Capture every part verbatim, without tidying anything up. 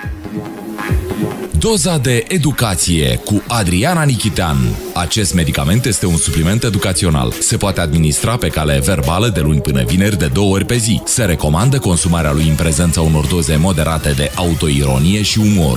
Doza de educație cu Adriana Nichitean. Acest medicament este un supliment educațional. Se poate administra pe cale verbală de luni până vineri de două ori pe zi. Se recomandă consumarea lui în prezența unor doze moderate de autoironie și umor.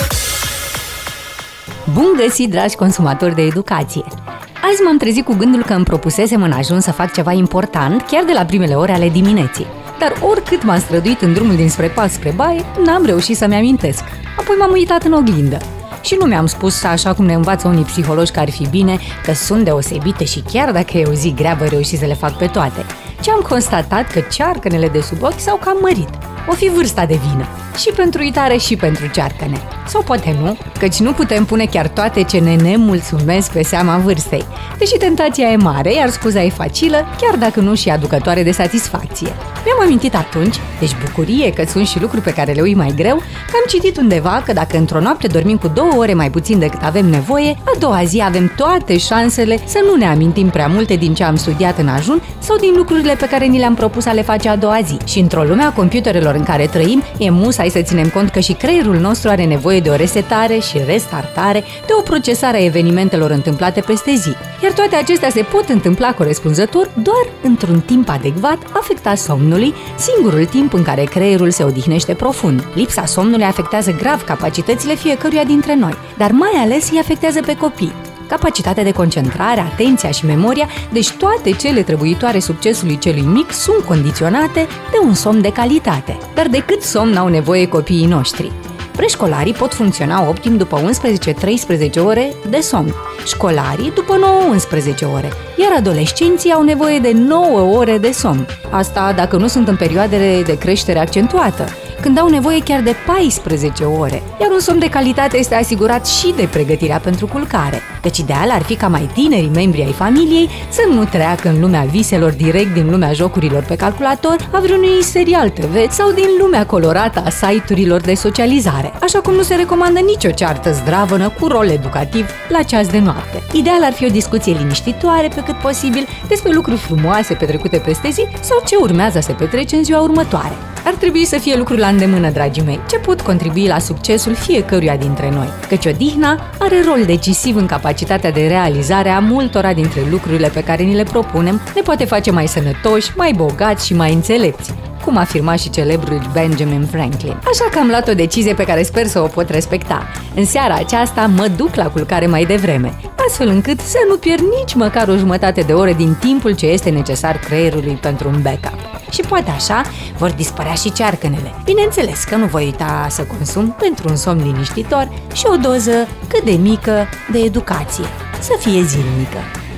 Bun găsit, dragi consumatori de educație! Azi m-am trezit cu gândul că îmi propusesem în ajun să fac ceva important chiar de la primele ore ale dimineții. Dar oricât m-am străduit în drumul dinspre pat spre baie, n-am reușit să-mi amintesc. Apoi m-am uitat în oglindă. Și nu mi-am spus, așa cum ne învață unii psihologi că ar fi bine, că sunt deosebite și chiar dacă e o zi grea voi reuși să le fac pe toate. Ce am constatat că cearcănele de sub ochi s-au cam mărit. O fi vârsta de vină. Și pentru uitare și pentru cearcăne. Sau poate nu, căci nu putem pune chiar toate ce ne nemulțumesc pe seama vârstei. Deși tentația e mare, iar scuza e facilă, chiar dacă nu și aducătoare de satisfacție. Mi-am amintit atunci, deci bucurie că sunt și lucruri pe care le ui mai greu, că am citit undeva că dacă într-o noapte dormim cu două ore mai puțin decât avem nevoie, a doua zi avem toate șansele să nu ne amintim prea multe din ce am studiat în ajun sau din lucrurile pe care ni le-am propus a le face a doua zi. Și într-o lume a computerelor în care trăim, e musai să ținem cont că și creierul nostru are nevoie de o resetare și restartare, de o procesare a evenimentelor întâmplate peste zi. Iar toate acestea se pot întâmpla corespunzător doar într-un timp adecvat afectat somnului, singurul timp în care creierul se odihnește profund. Lipsa somnului afectează grav capacitățile fiecăruia dintre noi, dar mai ales îi afectează pe copii. Capacitatea de concentrare, atenția și memoria, deci toate cele trebuitoare succesului celui mic sunt condiționate de un somn de calitate. Dar de cât somn au nevoie copiii noștri? Preșcolarii pot funcționa optim după unsprezece treisprezece ore de somn, școlarii după nouă unsprezece ore, iar adolescenții au nevoie de nouă ore de somn. Asta dacă nu sunt în perioadele de creștere accentuată, când au nevoie chiar de paisprezece ore, iar un somn de calitate este asigurat și de pregătirea pentru culcare. Deci ideal ar fi ca mai tinerii membri ai familiei să nu treacă în lumea viselor direct din lumea jocurilor pe calculator, a vreunui serial T V sau din lumea colorată a site-urilor de socializare, așa cum nu se recomandă nicio ceartă zdravănă cu rol educativ la ceas de noapte. Ideal ar fi o discuție liniștitoare pe cât posibil despre lucruri frumoase petrecute peste zi sau ce urmează să se petrece în ziua următoare. Ar trebui să fie lucruri la îndemână, dragii mei, ce pot contribui la succesul fiecăruia dintre noi, căci odihna are rol decisiv în capacitatea de realizare a multora dintre lucrurile pe care ni le propunem, ne poate face mai sănătoși, mai bogați și mai înțelepți, cum afirma și celebrul Benjamin Franklin. Așa că am luat o decizie pe care sper să o pot respecta. În seara aceasta mă duc la culcare mai devreme, astfel încât să nu pierd nici măcar o jumătate de oră din timpul ce este necesar creierului pentru un backup. Și poate așa vor dispărea și cearcănele. Bineînțeles că nu voi uita să consum pentru un somn liniștitor și o doză cât de mică de educație. Să fie zilnică.